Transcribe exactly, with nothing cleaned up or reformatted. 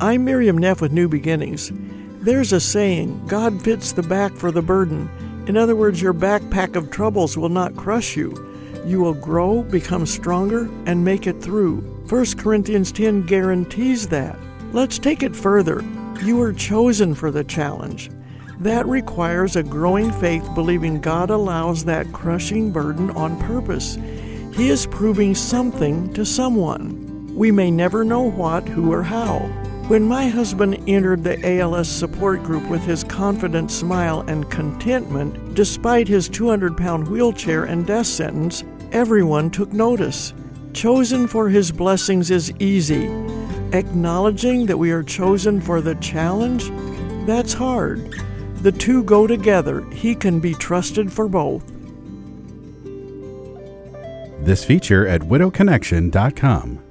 I'm Miriam Neff with New Beginnings. There's a saying, God fits the back for the burden. In other words, your backpack of troubles will not crush you. You will grow, become stronger, and make it through. First Corinthians ten guarantees that. Let's take it further. You were chosen for the challenge. That requires a growing faith, believing God allows that crushing burden on purpose. He is proving something to someone. We may never know what, who, or how. When my husband entered the A L S support group with his confident smile and contentment, despite his two hundred pound wheelchair and death sentence, everyone took notice. Chosen for his blessings is easy. Acknowledging that we are chosen for the challenge, that's hard. The two go together. He can be trusted for both. This feature at widow connection dot com.